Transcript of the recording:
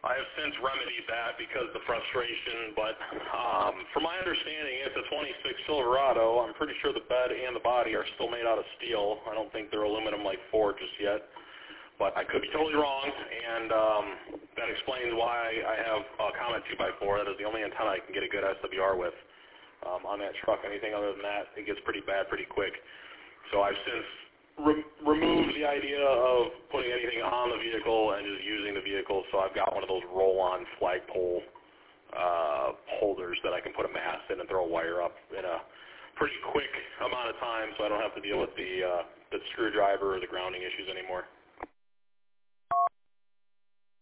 I have since remedied that because of the frustration, but from my understanding, it's a 26 Silverado. I'm pretty sure the bed and the body are still made out of steel. I don't think they're aluminum like Ford just yet, but I could be totally wrong, and that explains why I have a Comet 2x4. That is the only antenna I can get a good SWR with on that truck. Anything other than that, it gets pretty bad pretty quick. So I've since removed the idea of putting anything on the vehicle and just using the vehicle, so I've got one of those roll-on flagpole holders that I can put a mast in and throw a wire up in a pretty quick amount of time, so I don't have to deal with the screwdriver or the grounding issues anymore.